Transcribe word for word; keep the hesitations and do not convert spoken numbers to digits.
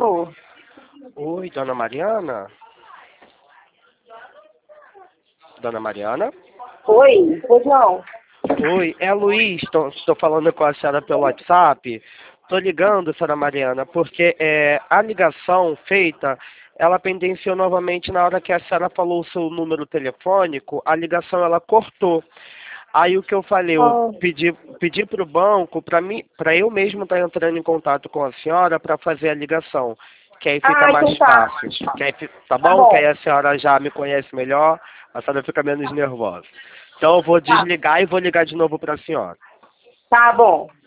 Alô? Oi, dona Mariana? Dona Mariana? Oi? Pois não. Oi, é Luiz, estou falando com a senhora pelo WhatsApp. Estou ligando, senhora Mariana, porque é, a ligação feita, ela pendenciou novamente na hora que a senhora falou o seu número telefônico, a ligação ela cortou. Aí o que eu falei, eu Ah, pedi, pedi para o banco, para mim, para eu mesmo estar entrando em contato com a senhora para fazer a ligação, que aí fica ah, mais então tá. fácil. Que aí, fi- tá Tá bom? Que aí bom. a senhora já me conhece melhor, a senhora fica menos nervosa. Então eu vou Tá, desligar e vou ligar de novo para a senhora. tá bom.